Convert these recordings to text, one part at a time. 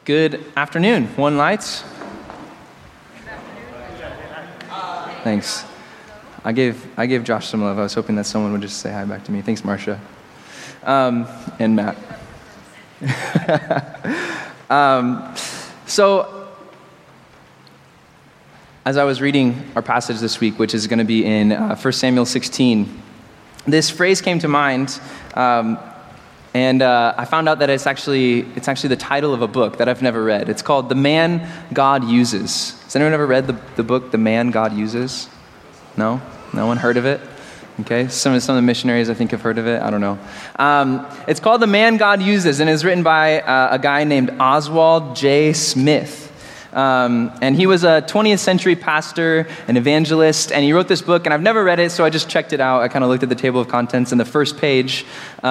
Good afternoon, One Lights. Thanks. I gave Josh some love. I was hoping that someone would just say hi back to me. Thanks, Marcia. And Matt. So, as I was reading our passage this week, which is going to be in 1 Samuel 16, this phrase came to mind, and I found out that it's actually the title of a book that I've never read. It's called The Man God Uses. Has anyone ever read the book The Man God Uses? No? No one heard of it? Okay, some of the missionaries I think have heard of it. I don't know. It's called The Man God Uses, and it's written by a guy named Oswald J. Smith. And he was a 20th century pastor, an evangelist, and he wrote this book, and I've never read it, so I just checked it out. I kind of looked at the table of contents, and the first page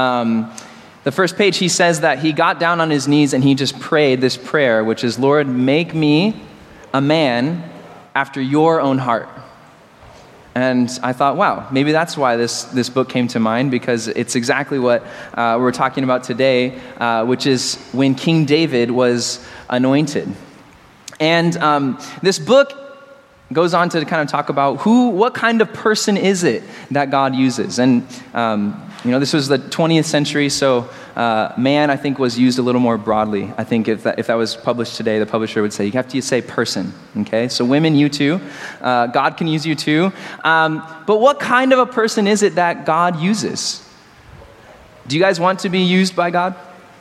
he says that he got down on his knees and he just prayed this prayer, which is, Lord, make me a man after your own heart. And I thought, wow, maybe that's why this book came to mind, because it's exactly what we're talking about today, which is when King David was anointed. And this book goes on to kind of talk about what kind of person is it that God uses. And, this was the 20th century, so man, I think, was used a little more broadly. I think if that was published today, the publisher would say, you have to say person, okay? So women, you too. God can use you too. But what kind of a person is it that God uses? Do you guys want to be used by God?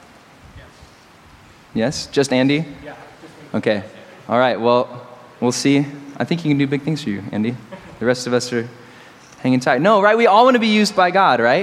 Yes? Just Andy? Yeah. Okay. All right, well, we'll see. I think he can do big things for you, Andy. The rest of us are hanging tight. No, right? We all want to be used by God, right?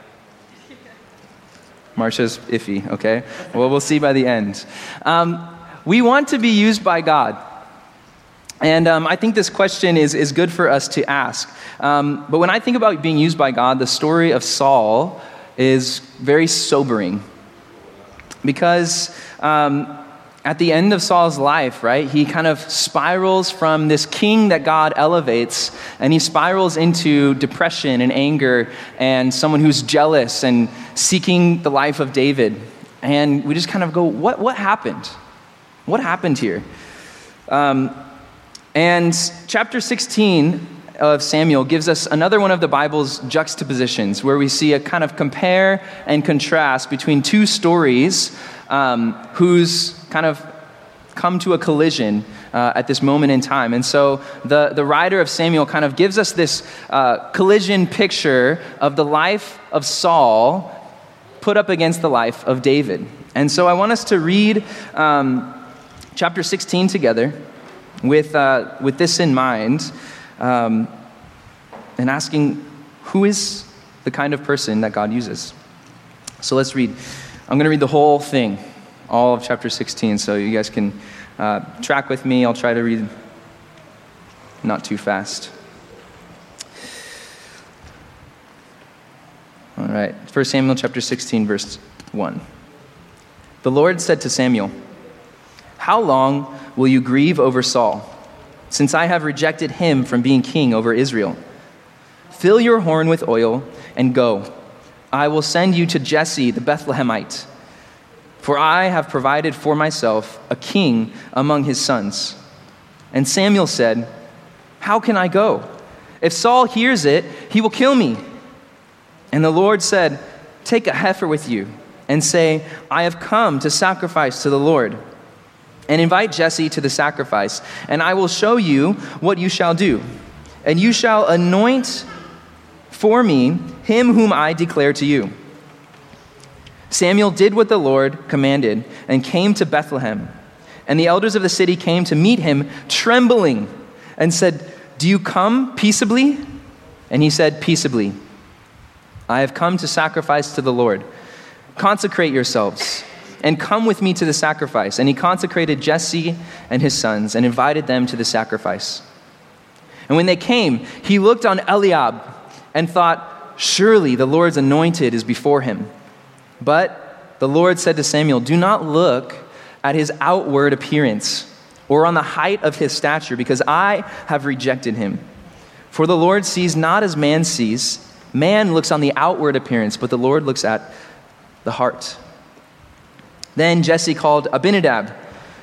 Marcia's iffy, okay? Well, we'll see by the end. We want to be used by God. And I think this question is good for us to ask. But when I think about being used by God, the story of Saul is very sobering. Because at the end of Saul's life, right, he kind of spirals from this king that God elevates, and he spirals into depression and anger and someone who's jealous and seeking the life of David. And we just kind of go, what happened? What happened here? And chapter 16 of Samuel gives us another one of the Bible's juxtapositions, where we see a kind of compare and contrast between two stories whose kind of come to a collision at this moment in time. And so the writer of Samuel kind of gives us this collision picture of the life of Saul put up against the life of David. And so I want us to read chapter 16 together with this in mind, and asking, who is the kind of person that God uses? So let's read. I'm going to read the whole thing, all of chapter 16, so you guys can track with me. I'll try to read not too fast. All right, 1 Samuel chapter 16, verse 1. The Lord said to Samuel, "How long will you grieve over Saul, since I have rejected him from being king over Israel? Fill your horn with oil and go. I will send you to Jesse the Bethlehemite, for I have provided for myself a king among his sons." And Samuel said, "How can I go? If Saul hears it, he will kill me." And the Lord said, "Take a heifer with you and say, 'I have come to sacrifice to the Lord.' And invite Jesse to the sacrifice, and I will show you what you shall do. And you shall anoint for me him whom I declare to you." Samuel did what the Lord commanded and came to Bethlehem. And the elders of the city came to meet him trembling and said, "Do you come peaceably?" And he said, "Peaceably. I have come to sacrifice to the Lord. Consecrate yourselves and come with me to the sacrifice." And he consecrated Jesse and his sons and invited them to the sacrifice. And when they came, he looked on Eliab and thought, "Surely the Lord's anointed is before him." But the Lord said to Samuel, "Do not look at his outward appearance or on the height of his stature, because I have rejected him. For the Lord sees not as man sees. Man looks on the outward appearance, but the Lord looks at the heart." Then Jesse called Abinadab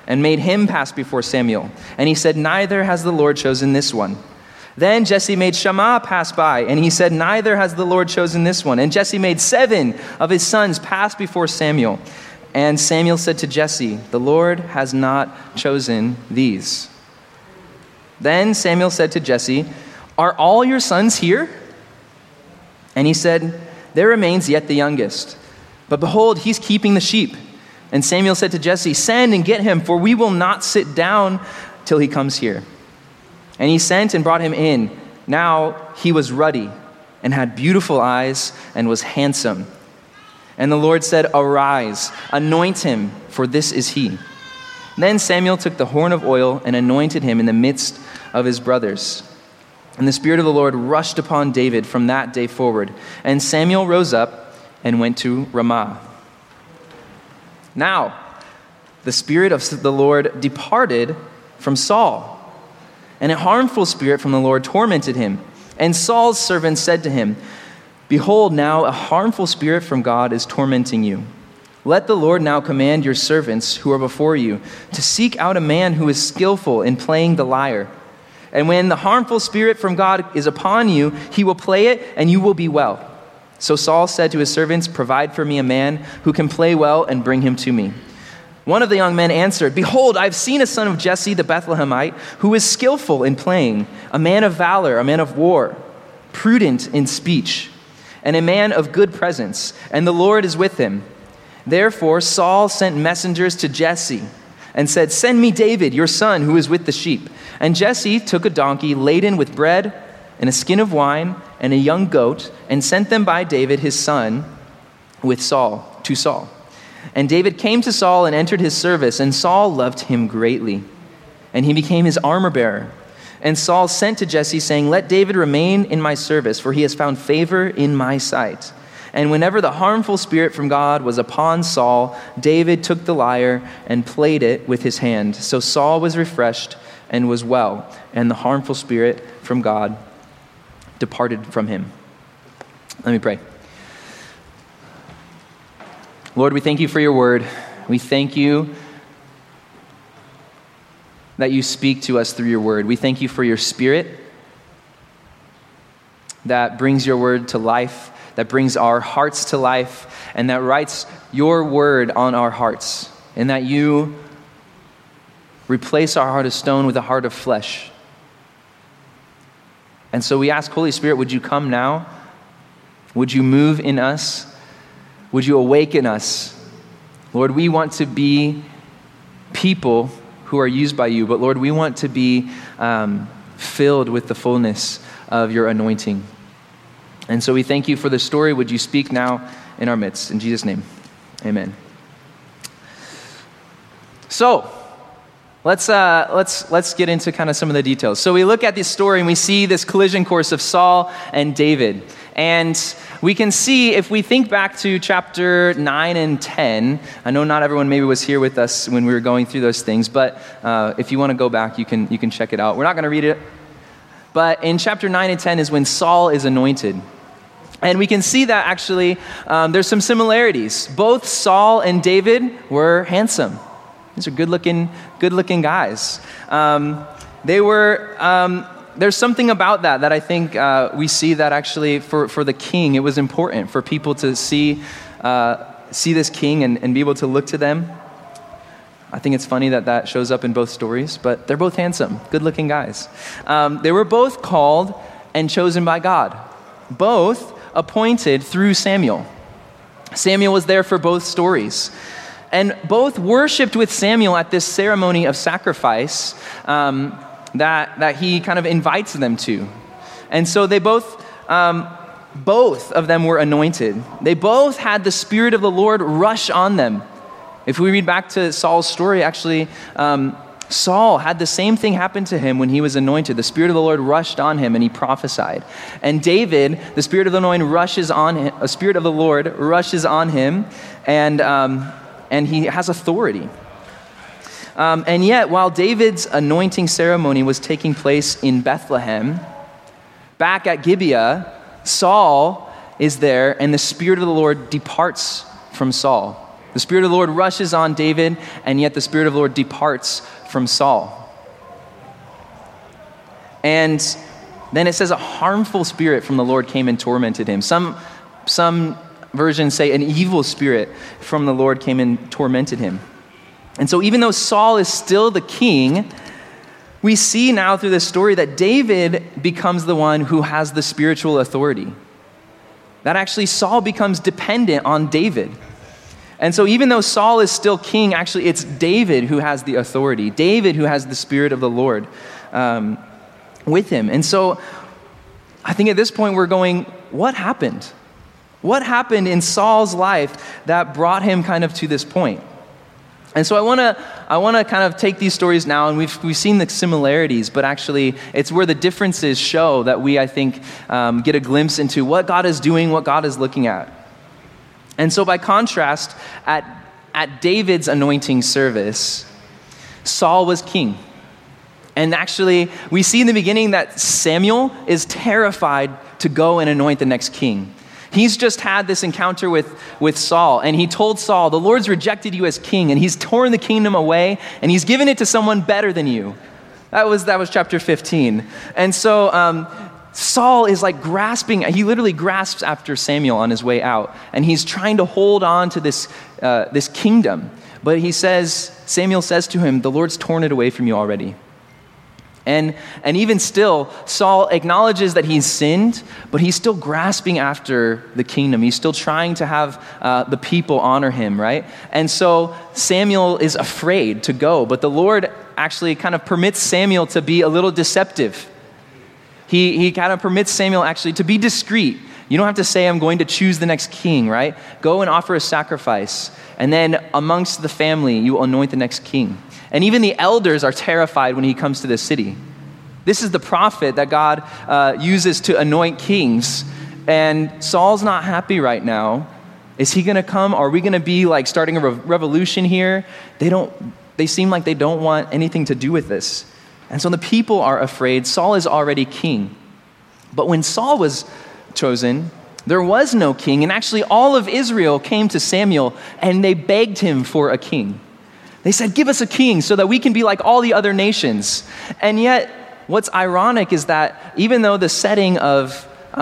and made him pass before Samuel. And he said, neither has the Lord chosen this one. Then Jesse made Shammah pass by, and he said, neither has the Lord chosen this one. And Jesse made 7 of his sons pass before Samuel. And Samuel said to Jesse, the Lord has not chosen these. Then Samuel said to Jesse, are all your sons here? And he said, there remains yet the youngest. But behold, he's keeping the sheep. And Samuel said to Jesse, send and get him, for we will not sit down till he comes here. And he sent and brought him in. Now he was ruddy and had beautiful eyes and was handsome. And the Lord said, arise, anoint him, for this is he. Then Samuel took the horn of oil and anointed him in the midst of his brothers. And the Spirit of the Lord rushed upon David from that day forward. And Samuel rose up and went to Ramah. Now, the Spirit of the Lord departed from Saul, and a harmful spirit from the Lord tormented him. And Saul's servants said to him, behold, now a harmful spirit from God is tormenting you. Let the Lord now command your servants who are before you to seek out a man who is skillful in playing the lyre. And when the harmful spirit from God is upon you, he will play it, and you will be well. So Saul said to his servants, provide for me a man who can play well and bring him to me. One of the young men answered, behold, I've seen a son of Jesse the Bethlehemite who is skillful in playing, a man of valor, a man of war, prudent in speech, and a man of good presence, and the Lord is with him. Therefore Saul sent messengers to Jesse and said, send me David, your son, who is with the sheep. And Jesse took a donkey laden with bread and a skin of wine and a young goat, and sent them by David his son to Saul. And David came to Saul and entered his service, and Saul loved him greatly. And he became his armor bearer. And Saul sent to Jesse, saying, let David remain in my service, for he has found favor in my sight. And whenever the harmful spirit from God was upon Saul, David took the lyre and played it with his hand. So Saul was refreshed and was well, and the harmful spirit from God departed from him. Let me pray. Lord, we thank you for your word. We thank you that you speak to us through your word. We thank you for your Spirit that brings your word to life, that brings our hearts to life, and that writes your word on our hearts, and that you replace our heart of stone with a heart of flesh. And so we ask, Holy Spirit, would you come now? Would you move in us? Would you awaken us? Lord, we want to be people who are used by you, but Lord, we want to be filled with the fullness of your anointing. And so we thank you for the story. Would you speak now in our midst? In Jesus' name, amen. So, let's get into kind of some of the details. So we look at this story and we see this collision course of Saul and David. And we can see, if we think back to chapter 9 and 10, I know not everyone maybe was here with us when we were going through those things, but if you want to go back, you can check it out. We're not going to read it. But in chapter 9 and 10 is when Saul is anointed. And we can see that actually there's some similarities. Both Saul and David were handsome. These are good-looking guys. They were. There's something about that I think we see that actually for the king, it was important for people to see this king and be able to look to them. I think it's funny that shows up in both stories, but they're both handsome, good-looking guys. They were both called and chosen by God, both appointed through Samuel. Samuel was there for both stories. And both worshiped with Samuel at this ceremony of sacrifice that he kind of invites them to. And so they both of them were anointed. They both had the Spirit of the Lord rush on them. If we read back to Saul's story, actually, Saul had the same thing happen to him when he was anointed. The Spirit of the Lord rushed on him and he prophesied. And David, the Spirit of the Lord rushes on him, and he has authority. And yet, while David's anointing ceremony was taking place in Bethlehem, back at Gibeah, Saul is there, and the Spirit of the Lord departs from Saul. The Spirit of the Lord rushes on David, and yet the Spirit of the Lord departs from Saul. And then it says a harmful spirit from the Lord came and tormented him. Some versions say an evil spirit from the Lord came and tormented him. And so even though Saul is still the king, we see now through this story that David becomes the one who has the spiritual authority. That actually Saul becomes dependent on David. And so even though Saul is still king, actually it's David who has the authority. David who has the Spirit of the Lord with him. And so I think at this point we're going, what happened? What happened in Saul's life that brought him kind of to this point? And so I want to kind of take these stories now, and we've seen the similarities, but actually it's where the differences show that we, I think, get a glimpse into what God is doing, what God is looking at. And so by contrast, at David's anointing service, Saul was king. And actually, we see in the beginning that Samuel is terrified to go and anoint the next king. He's just had this encounter with Saul, and he told Saul, the Lord's rejected you as king, and he's torn the kingdom away, and he's given it to someone better than you. That was chapter 15. And so Saul is like grasping, he literally grasps after Samuel on his way out, and he's trying to hold on to this kingdom. But Samuel says to him, the Lord's torn it away from you already. And even still, Saul acknowledges that he's sinned, but he's still grasping after the kingdom. He's still trying to have the people honor him, right? And so Samuel is afraid to go, but the Lord actually kind of permits Samuel to be a little deceptive. He kind of permits Samuel actually to be discreet. You don't have to say, I'm going to choose the next king, right? Go and offer a sacrifice. And then amongst the family, you will anoint the next king. And even the elders are terrified when he comes to the city. This is the prophet that God uses to anoint kings. And Saul's not happy right now. Is he going to come? Are we going to be like starting a revolution here? They seem like they don't want anything to do with this. And so the people are afraid. Saul is already king. But when Saul was chosen, there was no king. And actually all of Israel came to Samuel and they begged him for a king. They said, give us a king so that we can be like all the other nations. And yet, what's ironic is that even though the setting of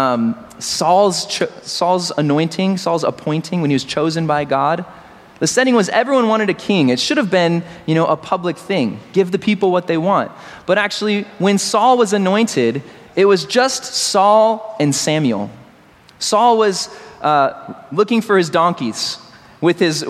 Saul's anointing, Saul's appointing when he was chosen by God, the setting was everyone wanted a king. It should have been, a public thing. Give the people what they want. But actually, when Saul was anointed, it was just Saul and Samuel. Saul was looking for his donkeys with his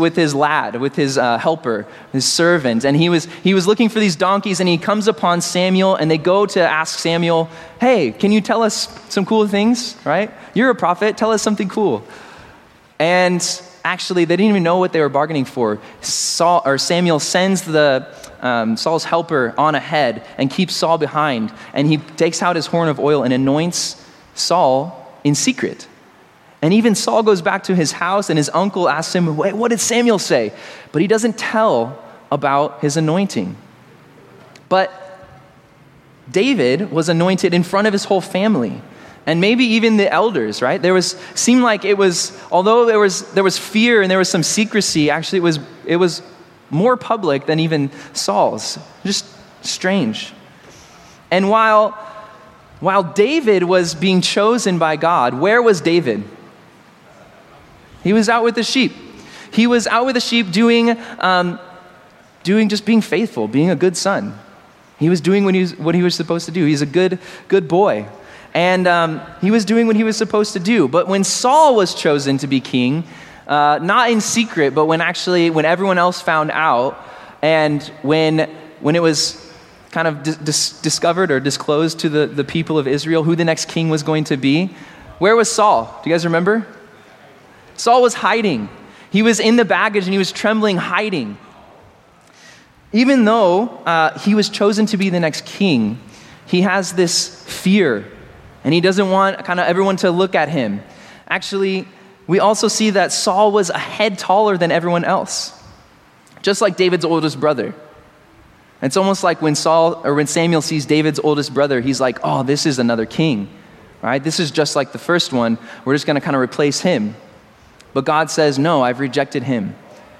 helper, his servant. And he was looking for these donkeys, and he comes upon Samuel, and they go to ask Samuel, hey, can you tell us some cool things, right? You're a prophet, tell us something cool. And actually, they didn't even know what they were bargaining for. Samuel sends Saul's helper on ahead and keeps Saul behind, and he takes out his horn of oil and anoints Saul in secret. And even Saul goes back to his house, and his uncle asks him, wait, what did Samuel say? But he doesn't tell about his anointing. But David was anointed in front of his whole family, and maybe even the elders, right? Seemed like it was, although there was fear and there was some secrecy, actually it was more public than even Saul's. Just strange. And while David was being chosen by God, where was David? He was out with the sheep. He was out with the sheep doing just being faithful, being a good son. He was doing what he was supposed to do. He's a good boy. And he was doing what he was supposed to do. But when Saul was chosen to be king, not in secret, but when everyone else found out, and when it was kind of discovered or disclosed to the people of Israel who the next king was going to be, where was Saul? Do you guys remember? Saul was hiding. He was in the baggage and he was trembling, hiding. Even though he was chosen to be the next king, he has this fear, and he doesn't want kind of everyone to look at him. Actually, we also see that Saul was a head taller than everyone else, just like David's oldest brother. It's almost like when Samuel sees David's oldest brother, he's like, oh, this is another king, right? This is just like the first one. We're just going to kind of replace him. But God says, no, I've rejected him.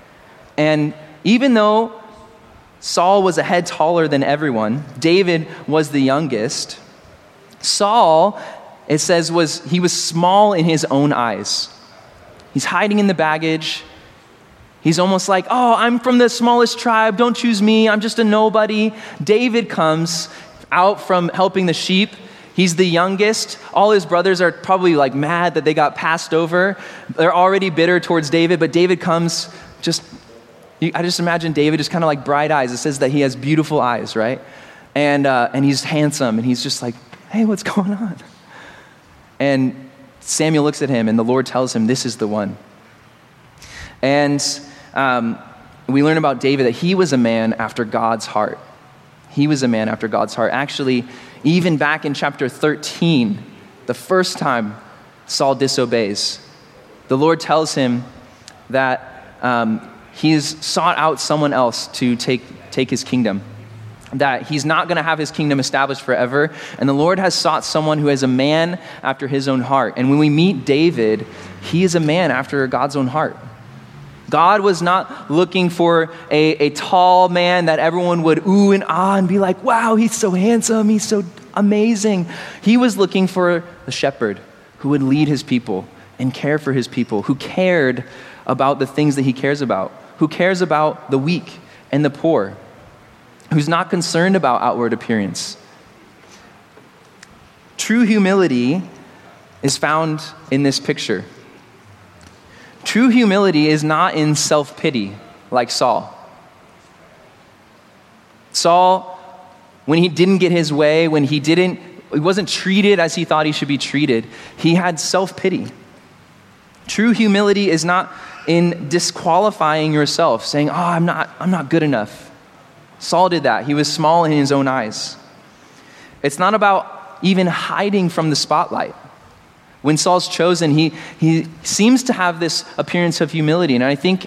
And even though Saul was a head taller than everyone, David was the youngest, Saul, it says, he was small in his own eyes. He's hiding in the baggage. He's almost like, oh, I'm from the smallest tribe. Don't choose me. I'm just a nobody. David comes out from helping the sheep. He's the youngest. All his brothers are probably like mad that they got passed over. They're already bitter towards David, but David comes I just imagine David just kind of like bright eyes. It says that he has beautiful eyes, right? And he's handsome, and he's just like, hey, what's going on? And Samuel looks at him, and the Lord tells him, this is the one. And we learn about David that he was a man after God's heart. He was a man after God's heart. Actually, even back in chapter 13, the first time Saul disobeys, the Lord tells him that he's sought out someone else to take his kingdom, that he's not going to have his kingdom established forever. And the Lord has sought someone who is a man after his own heart. And when we meet David, he is a man after God's own heart. God was not looking for a tall man that everyone would ooh and ah and be like, wow, he's so handsome, he's so amazing. He was looking for a shepherd who would lead his people and care for his people, who cared about the things that he cares about, who cares about the weak and the poor, who's not concerned about outward appearance. True humility is found in this picture. True humility is not in self-pity like Saul. Saul, when he didn't get his way, when he wasn't treated as he thought he should be treated, he had self-pity. True humility is not in disqualifying yourself, saying, oh, I'm not good enough. Saul did that. He was small in his own eyes. It's not about even hiding from the spotlight. When Saul's chosen, he seems to have this appearance of humility. And I think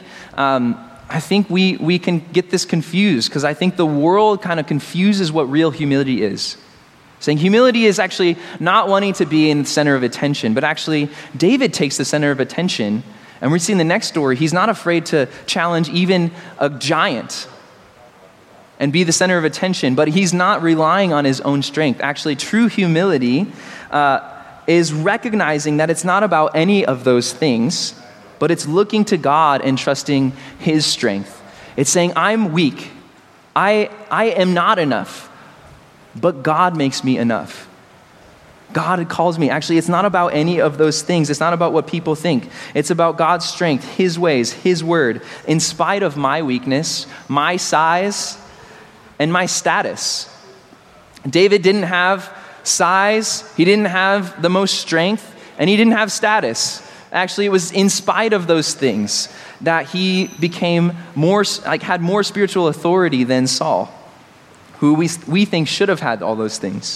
we can get this confused, because I think the world kind of confuses what real humility is. Saying humility is actually not wanting to be in the center of attention, but actually David takes the center of attention. And we see in the next story, he's not afraid to challenge even a giant and be the center of attention, but he's not relying on his own strength. Actually, true humility is recognizing that it's not about any of those things, but it's looking to God and trusting his strength. It's saying, I'm weak. I am not enough, but God makes me enough. God calls me. Actually, it's not about any of those things. It's not about what people think. It's about God's strength, his ways, his word, in spite of my weakness, my size, and my status. David didn't have size, he didn't have the most strength, and he didn't have status. Actually, it was in spite of those things that he became had more spiritual authority than Saul, who we think should have had all those things.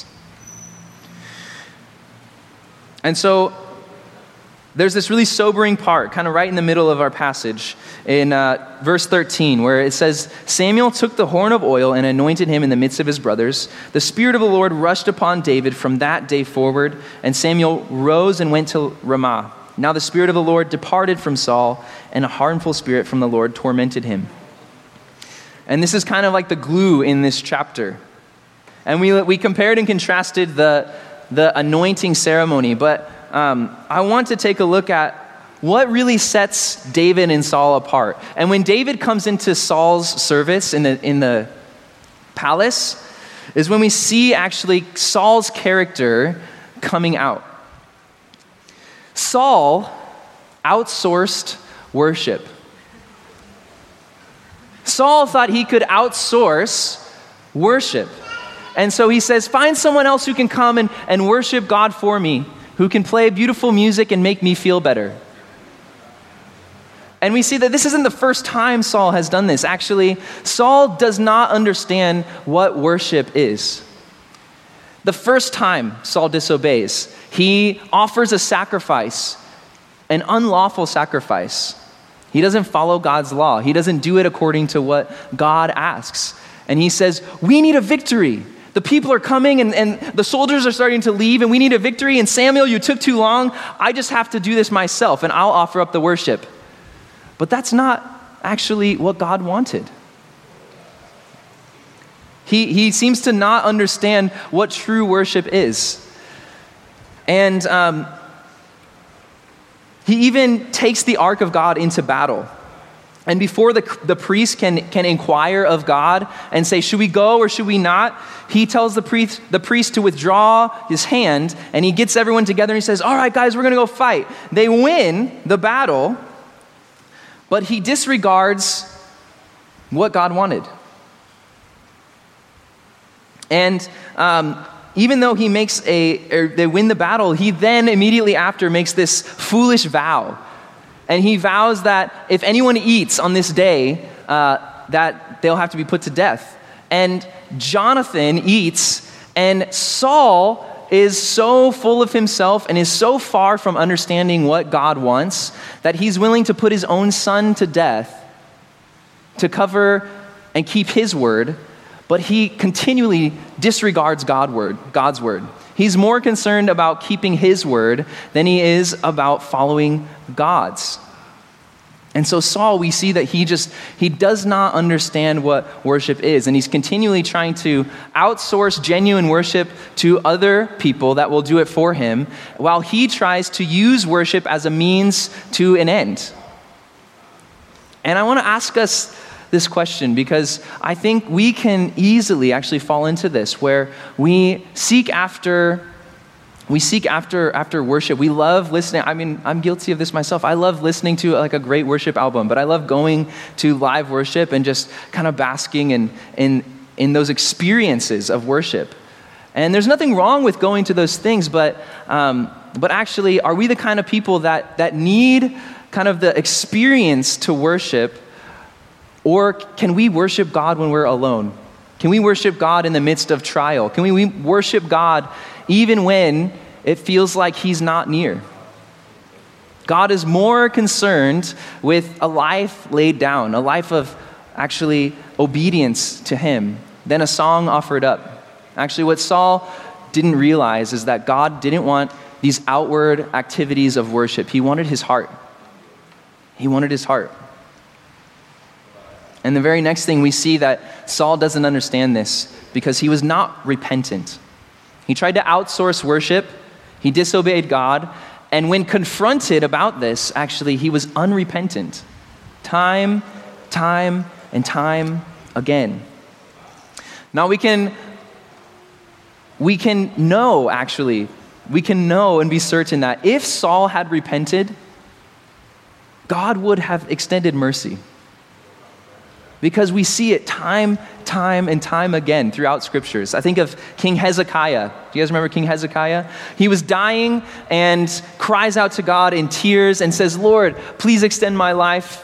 And so there's this really sobering part, kind of right in the middle of our passage, in verse 13, where it says, Samuel took the horn of oil and anointed him in the midst of his brothers. The Spirit of the Lord rushed upon David from that day forward, and Samuel rose and went to Ramah. Now the Spirit of the Lord departed from Saul, and a harmful spirit from the Lord tormented him. And this is kind of like the glue in this chapter. And we compared and contrasted the anointing ceremony, but I want to take a look at what really sets David and Saul apart. And when David comes into Saul's service in the palace, is when we see actually Saul's character coming out. Saul outsourced worship. Saul thought he could outsource worship. And so he says, find someone else who can come and worship God for me, who can play beautiful music and make me feel better. And we see that this isn't the first time Saul has done this. Actually, Saul does not understand what worship is. The first time Saul disobeys, he offers a sacrifice, an unlawful sacrifice. He doesn't follow God's law. He doesn't do it according to what God asks. And he says, we need a victory. The people are coming and the soldiers are starting to leave and we need a victory. And Samuel, you took too long. I just have to do this myself and I'll offer up the worship. But that's not actually what God wanted. He seems to not understand what true worship is. And he even takes the ark of God into battle. And before the priest can inquire of God and say, should we go or should we not? He tells the priest to withdraw his hand, and he gets everyone together and he says, all right, guys, we're going to go fight. They win the battle, but he disregards what God wanted. And even though they win the battle, he then immediately after makes this foolish vow. And he vows that if anyone eats on this day, that they'll have to be put to death. And Jonathan eats, and Saul is so full of himself and is so far from understanding what God wants that he's willing to put his own son to death to cover and keep his word, but he continually disregards God's word. He's more concerned about keeping his word than he is about following God's. And so Saul, we see that he does not understand what worship is, and he's continually trying to outsource genuine worship to other people that will do it for him, while he tries to use worship as a means to an end. And I want to ask us this question, because I think we can easily actually fall into this, where we seek after worship. We love listening. I mean, I'm guilty of this myself. I love listening to like a great worship album, but I love going to live worship and just kind of basking in those experiences of worship. And there's nothing wrong with going to those things, but actually, are we the kind of people that need kind of the experience to worship? Or can we worship God when we're alone? Can we worship God in the midst of trial? Can we worship God even when it feels like he's not near? God is more concerned with a life laid down, a life of actually obedience to him, than a song offered up. Actually, what Saul didn't realize is that God didn't want these outward activities of worship. He wanted his heart. He wanted his heart. And the very next thing we see that Saul doesn't understand this because he was not repentant. He tried to outsource worship. He disobeyed God. And when confronted about this, actually, he was unrepentant. Time and time again. Now we can know and be certain that if Saul had repented, God would have extended mercy. Because we see it time and time again throughout scriptures. I think of King Hezekiah. Do you guys remember King Hezekiah? He was dying and cries out to God in tears and says, Lord, please extend my life.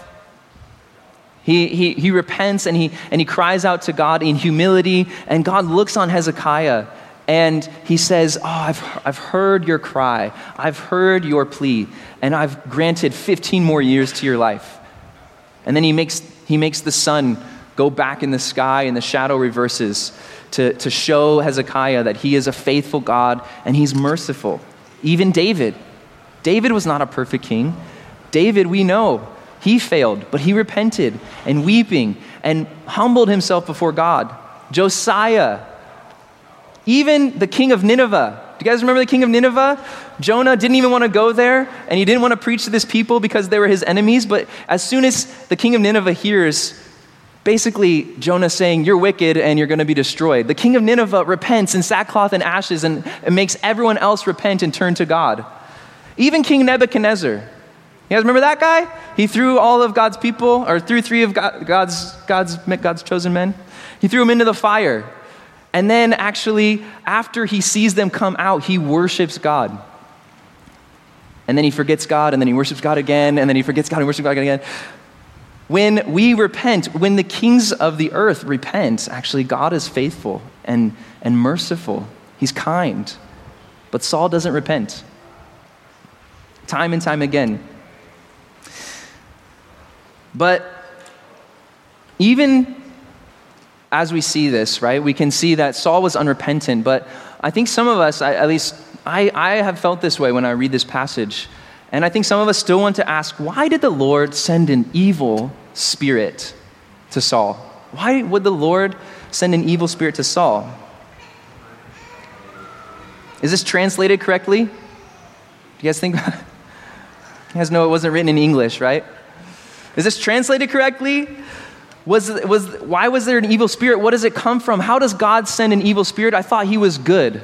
He repents and he cries out to God in humility, and God looks on Hezekiah and he says, I've heard your cry. I've heard your plea, and I've granted 15 more years to your life. And then he makes the sun go back in the sky and the shadow reverses to show Hezekiah that he is a faithful God and he's merciful. Even David was not a perfect king. David, we know, he failed, but he repented and weeping and humbled himself before God. Josiah, even the king of Nineveh. Do you guys remember the king of Nineveh? Jonah didn't even want to go there, and he didn't want to preach to this people because they were his enemies. But as soon as the king of Nineveh hears, basically Jonah saying, you're wicked and you're going to be destroyed, the king of Nineveh repents in sackcloth and ashes and makes everyone else repent and turn to God. Even King Nebuchadnezzar. You guys remember that guy? He threw all of God's people, or threw three of God's chosen men. He threw them into the fire. And then actually, after he sees them come out, he worships God. And then he forgets God, and then he worships God again, and then he forgets God and worships God again. When we repent, when the kings of the earth repent, actually God is faithful and merciful. He's kind. But Saul doesn't repent. Time and time again. But even as we see this, right, we can see that Saul was unrepentant, but I think some of us, at least I have felt this way when I read this passage, and I think some of us still want to ask, why did the Lord send an evil spirit to Saul? Why would the Lord send an evil spirit to Saul? Is this translated correctly? Do you guys think? You guys know it wasn't written in English, right? Is this translated correctly? Why was there an evil spirit? What does it come from? How does God send an evil spirit? I thought he was good.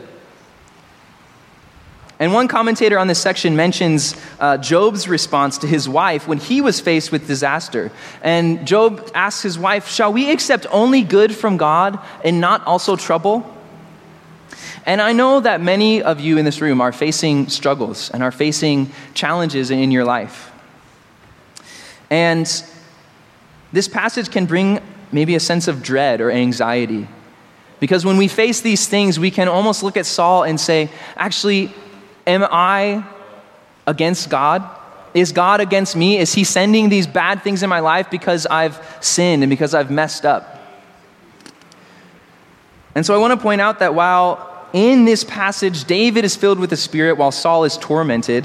And one commentator on this section mentions Job's response to his wife when he was faced with disaster. And Job asks his wife, "Shall we accept only good from God and not also trouble?" And I know that many of you in this room are facing struggles and are facing challenges in your life. And this passage can bring maybe a sense of dread or anxiety. Because when we face these things, we can almost look at Saul and say, actually, am I against God? Is God against me? Is he sending these bad things in my life because I've sinned and because I've messed up? And so I want to point out that while in this passage, David is filled with the Spirit while Saul is tormented,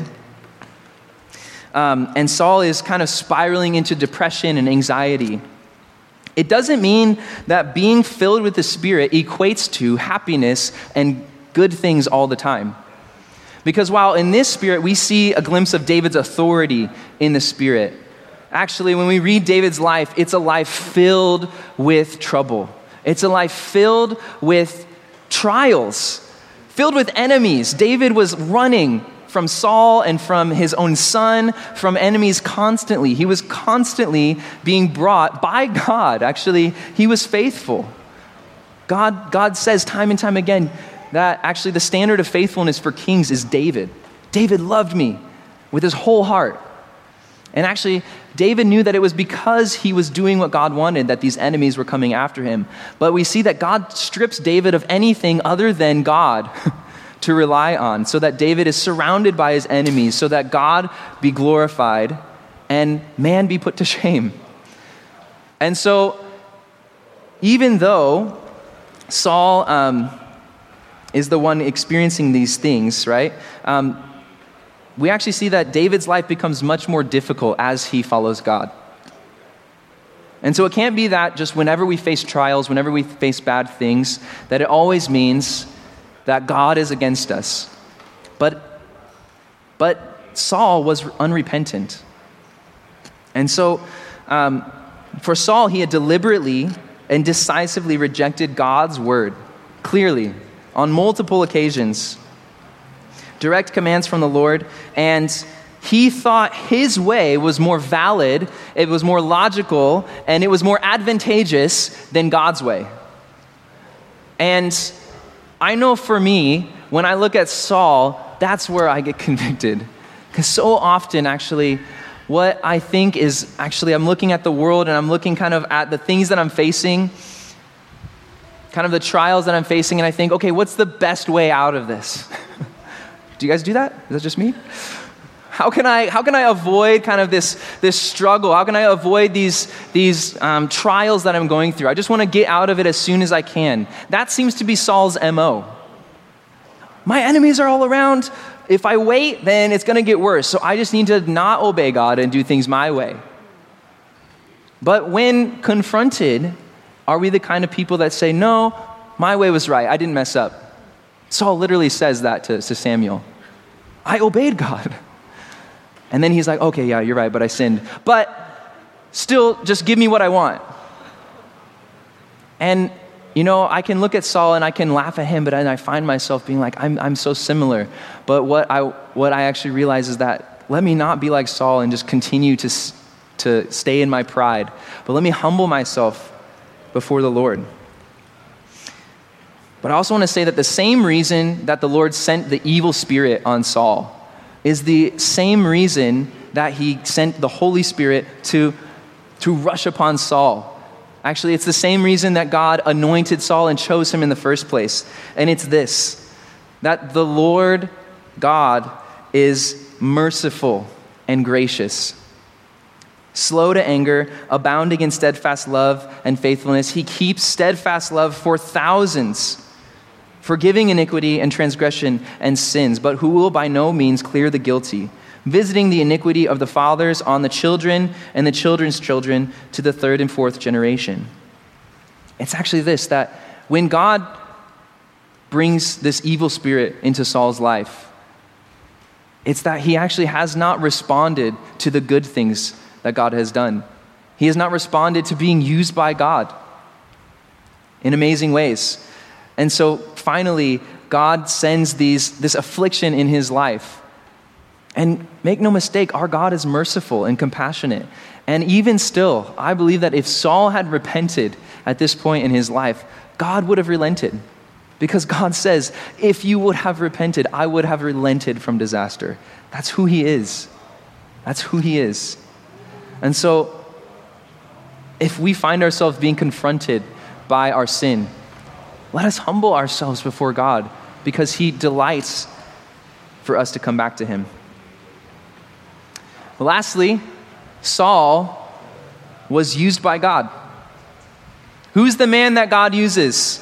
and Saul is kind of spiraling into depression and anxiety, it doesn't mean that being filled with the Spirit equates to happiness and good things all the time. Because while in this Spirit, we see a glimpse of David's authority in the Spirit. Actually, when we read David's life, it's a life filled with trouble. It's a life filled with trials, filled with enemies. David was running from Saul and from his own son, from enemies constantly. He was constantly being brought by God. Actually, he was faithful. God says time and time again that actually the standard of faithfulness for kings is David. David loved me with his whole heart. And actually, David knew that it was because he was doing what God wanted that these enemies were coming after him. But we see that God strips David of anything other than God to rely on, so that David is surrounded by his enemies, so that God be glorified and man be put to shame. And so, even though Saul is the one experiencing these things, right? We actually see that David's life becomes much more difficult as he follows God. And so it can't be that just whenever we face trials, whenever we face bad things, that it always means that God is against us. But Saul was unrepentant. And so for Saul, he had deliberately and decisively rejected God's word, clearly, on multiple occasions. Direct commands from the Lord, and he thought his way was more valid, it was more logical, and it was more advantageous than God's way. And I know for me, when I look at Saul, that's where I get convicted. Because so often, actually, what I think is, actually, I'm looking at the world and I'm looking kind of at the things that I'm facing, kind of the trials that I'm facing, and I think, okay, what's the best way out of this? Do you guys do that? Is that just me? How can I avoid kind of this struggle? How can I avoid these trials that I'm going through? I just want to get out of it as soon as I can. That seems to be Saul's MO. My enemies are all around. If I wait, then it's going to get worse. So I just need to not obey God and do things my way. But when confronted, are we the kind of people that say, no, my way was right. I didn't mess up. Saul literally says that to Samuel. I obeyed God. And then he's like, okay, yeah, you're right, but I sinned. But still, just give me what I want. And, I can look at Saul and I can laugh at him, but then I find myself being like, I'm so similar. But what I actually realize is that let me not be like Saul and just continue to stay in my pride. But let me humble myself before the Lord. But I also want to say that the same reason that the Lord sent the evil spirit on Saul is the same reason that he sent the Holy Spirit to rush upon Saul. Actually, it's the same reason that God anointed Saul and chose him in the first place. And it's this, that the Lord God is merciful and gracious, slow to anger, abounding in steadfast love and faithfulness. He keeps steadfast love for thousands, forgiving iniquity and transgression and sins, but who will by no means clear the guilty, visiting the iniquity of the fathers on the children and the children's children to the third and fourth generation. It's actually this, that when God brings this evil spirit into Saul's life, it's that he actually has not responded to the good things that God has done. He has not responded to being used by God in amazing ways. And so finally, God sends this affliction in his life. And make no mistake, our God is merciful and compassionate. And even still, I believe that if Saul had repented at this point in his life, God would have relented. Because God says, if you would have repented, I would have relented from disaster. That's who he is. That's who he is. And so, if we find ourselves being confronted by our sin, let us humble ourselves before God, because he delights for us to come back to him. Lastly, Saul was used by God. Who's the man that God uses?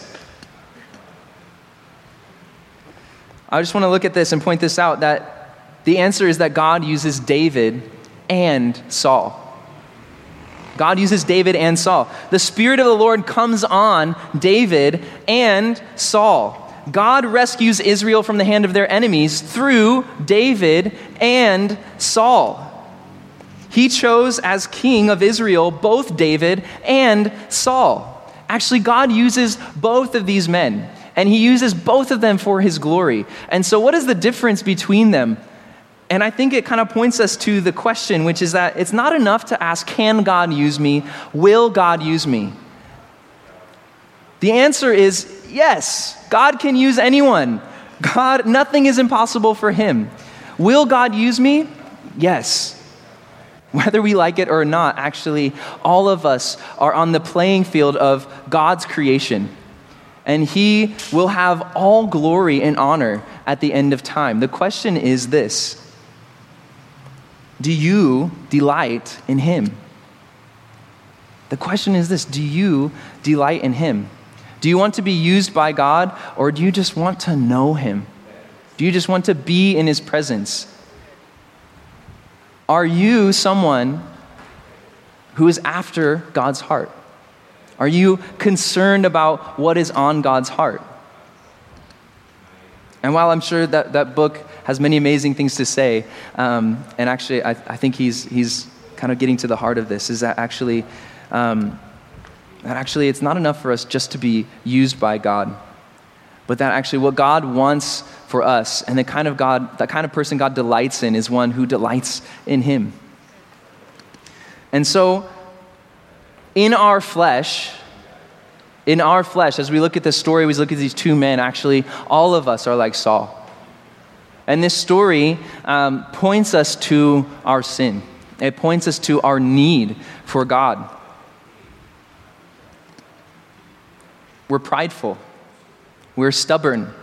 I just want to look at this and point this out, that the answer is that God uses David and Saul. God uses David and Saul. The Spirit of the Lord comes on David and Saul. God rescues Israel from the hand of their enemies through David and Saul. He chose as king of Israel both David and Saul. Actually, God uses both of these men, and he uses both of them for his glory. And so what is the difference between them? And I think it kind of points us to the question, which is that it's not enough to ask, can God use me? Will God use me? The answer is yes, God can use anyone. God, nothing is impossible for him. Will God use me? Yes. Whether we like it or not, actually, all of us are on the playing field of God's creation. And he will have all glory and honor at the end of time. The question is this: do you delight in him? The question is this: do you delight in him? Do you want to be used by God, or do you just want to know him? Do you just want to be in his presence? Are you someone who is after God's heart? Are you concerned about what is on God's heart? And while I'm sure that book has many amazing things to say, and actually I think he's kind of getting to the heart of this, is that actually it's not enough for us just to be used by God, but that actually what God wants for us, and that kind of person God delights in, is one who delights in him. And so, in our flesh, as we look at this story, we look at these two men, actually, all of us are like Saul. And this story points us to our sin. It points us to our need for God. We're prideful. We're stubborn.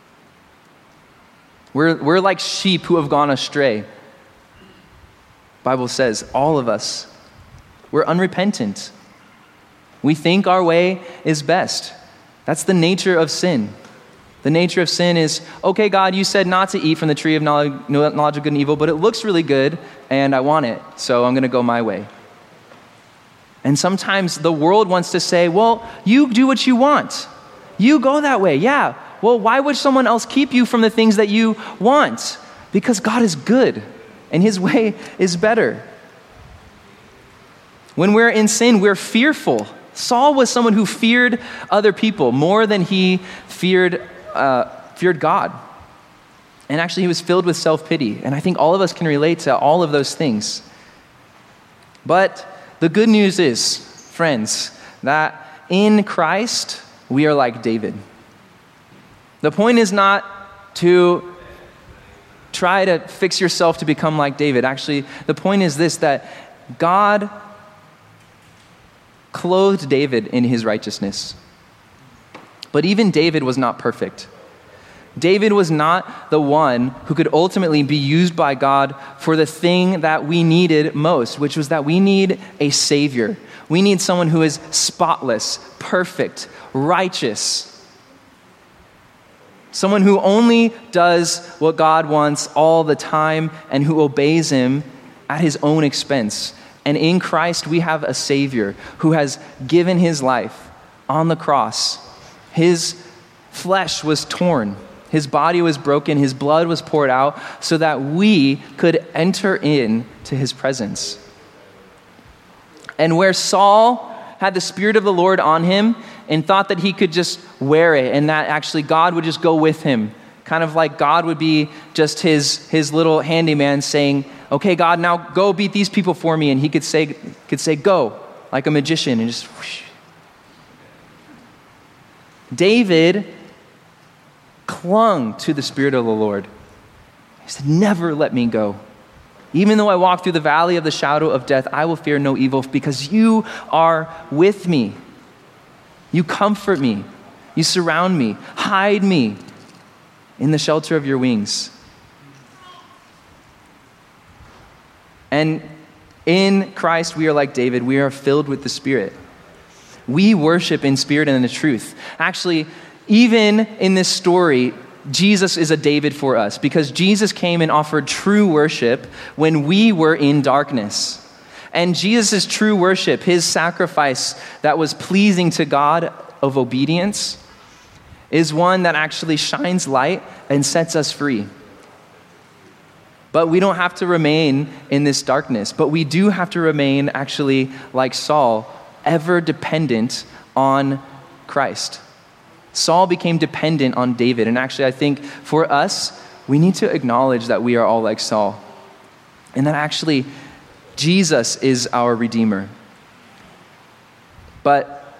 We're like sheep who have gone astray. The Bible says, all of us, we're unrepentant. We think our way is best. That's the nature of sin. The nature of sin is, okay, God, you said not to eat from the tree of knowledge of good and evil, but it looks really good, and I want it, so I'm going to go my way. And sometimes the world wants to say, well, you do what you want. You go that way, yeah. Well, why would someone else keep you from the things that you want? Because God is good, and his way is better. When we're in sin, we're fearful. Saul was someone who feared other people more than he feared God. And actually, he was filled with self-pity. And I think all of us can relate to all of those things. But the good news is, friends, that in Christ, we are like David. The point is not to try to fix yourself to become like David. Actually, the point is this, that God clothed David in his righteousness. But even David was not perfect. David was not the one who could ultimately be used by God for the thing that we needed most, which was that we need a Savior. We need someone who is spotless, perfect, righteous. someone who only does what God wants all the time and who obeys him at his own expense. And in Christ, we have a Savior who has given his life on the cross. His flesh was torn. His body was broken. His blood was poured out so that we could enter into his presence. And where Saul had the Spirit of the Lord on him and thought that he could just wear it and that actually God would just go with him, kind of like God would be just his little handyman saying, okay, God, now go beat these people for me. And he could say go, like a magician, and just whoosh. David clung to the Spirit of the Lord. He said, never let me go. Even though I walk through the valley of the shadow of death, I will fear no evil because you are with me. You comfort me. You surround me. Hide me in the shelter of your wings. And in Christ, we are like David. We are filled with the Spirit. We worship in spirit and in the truth. Actually, even in this story, Jesus is a David for us because Jesus came and offered true worship when we were in darkness. And Jesus' true worship, his sacrifice that was pleasing to God of obedience, is one that actually shines light and sets us free. But we don't have to remain in this darkness, but we do have to remain actually like Saul, ever dependent on Christ. Saul became dependent on David. And actually, I think for us, we need to acknowledge that we are all like Saul. And that actually, Jesus is our Redeemer. But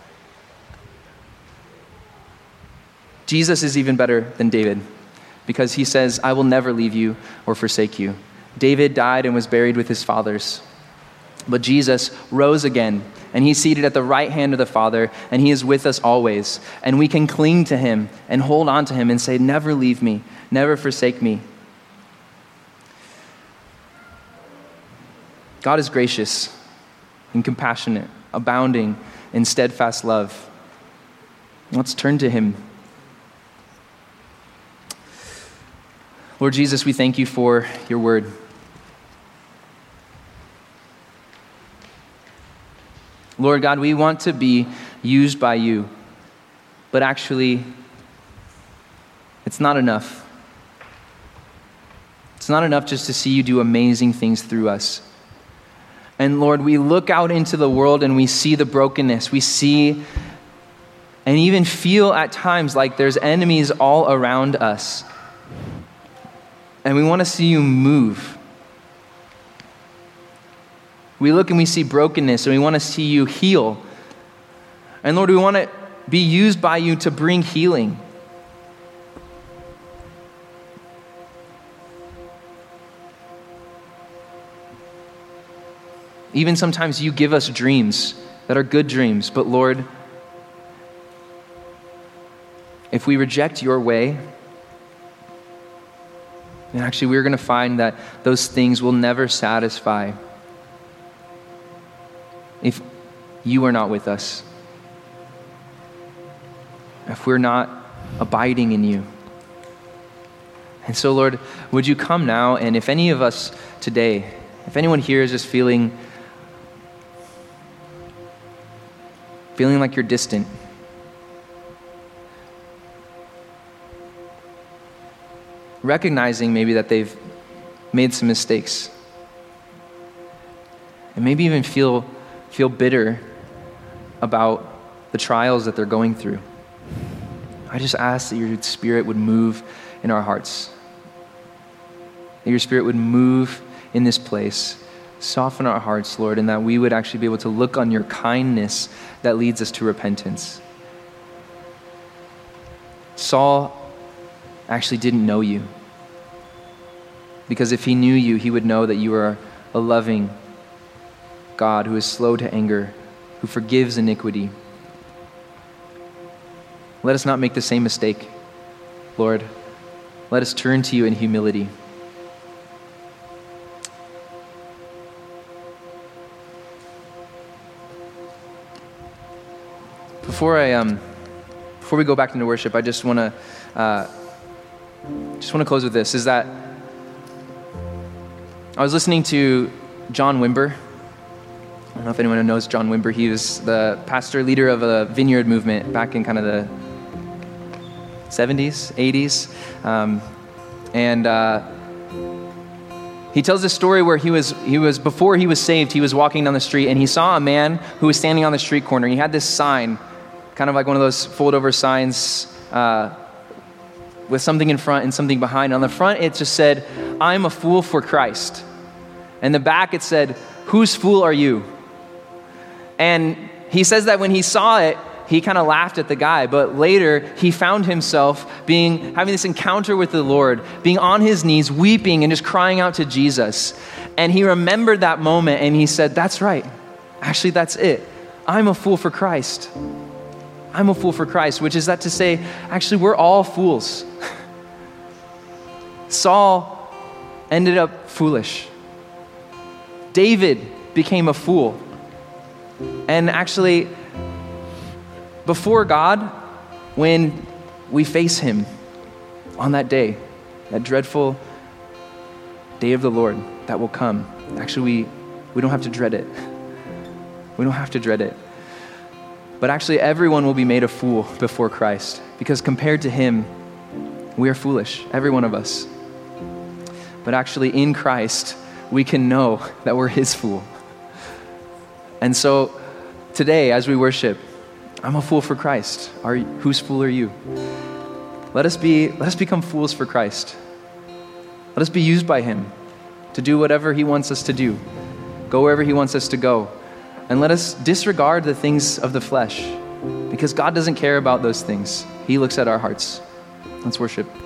Jesus is even better than David because he says, I will never leave you or forsake you. David died and was buried with his fathers. But Jesus rose again, and he's seated at the right hand of the Father, and he is with us always. And we can cling to him and hold on to him and say, never leave me, never forsake me. God is gracious and compassionate, abounding in steadfast love. Let's turn to him. Lord Jesus, we thank you for your word. Lord God, we want to be used by you, but actually, it's not enough. It's not enough just to see you do amazing things through us. And Lord, we look out into the world and we see the brokenness. We see and even feel at times like there's enemies all around us. And we want to see you move. We look and we see brokenness and we want to see you heal. And Lord, we want to be used by you to bring healing. Even sometimes you give us dreams that are good dreams, but Lord, if we reject your way, then actually we're going to find that those things will never satisfy if you are not with us, if we're not abiding in you. And so, Lord, would you come now, and if any of us today, if anyone here is just feeling like you're distant, recognizing maybe that they've made some mistakes, and maybe even feel bitter about the trials that they're going through, I just ask that your Spirit would move in our hearts, that your Spirit would move in this place, soften our hearts, Lord, and that we would actually be able to look on your kindness that leads us to repentance. Saul actually didn't know you, because if he knew you, he would know that you are a loving God who is slow to anger, who forgives iniquity. Let us not make the same mistake, Lord. Let us turn to you in humility. Before I before we go back into worship, I just want to close with this, is that I was listening to John Wimber. I don't know if anyone knows John Wimber. He was the pastor leader of a vineyard movement back in kind of the 70s, 80s. He tells this story where he was before he was saved, he was walking down the street and he saw a man who was standing on the street corner. He had this sign, kind of like one of those fold-over signs with something in front and something behind. On the front, it just said, "I'm a fool for Christ." And the back, it said, "Whose fool are you?" And he says that when he saw it, he kind of laughed at the guy, but later he found himself having this encounter with the Lord, being on his knees, weeping and just crying out to Jesus. And he remembered that moment and he said, "That's right. Actually, that's it. I'm a fool for Christ. I'm a fool for Christ," which is that to say, actually, we're all fools. Saul ended up foolish. David became a fool. And actually, before God, when we face him on that day, that dreadful day of the Lord that will come, actually, we don't have to dread it. We don't have to dread it. But actually, everyone will be made a fool before Christ, because compared to him, we are foolish, every one of us. But actually, in Christ, we can know that we're his fool. And so today, as we worship, I'm a fool for Christ. Whose fool are you? Let us become fools for Christ. Let us be used by him to do whatever he wants us to do, go wherever he wants us to go. And let us disregard the things of the flesh, because God doesn't care about those things. He looks at our hearts. Let's worship.